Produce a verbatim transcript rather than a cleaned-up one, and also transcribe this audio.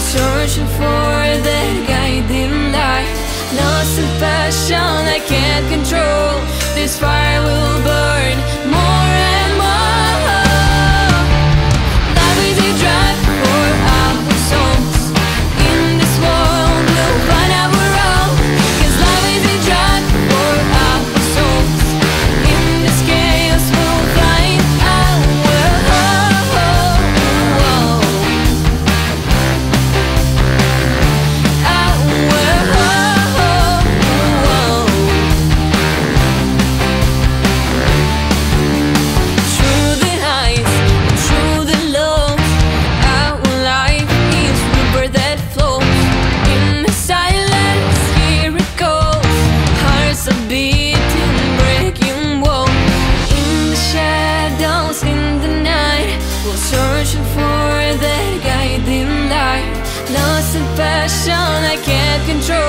searching for that guiding light. Lost in passion I can't control. This fire will burn more and more. Life is a drug for our souls. In this world we'll find our own. 'Cause life is a drug for our souls. In this chaos we'll find our home. Through the highs and through the lows, our life is river that flows. In the silence, here it goes. Hearts are beating, breaking walls. In the shadows, in the night, we're searching for that guiding light. Lost in passion I can't control.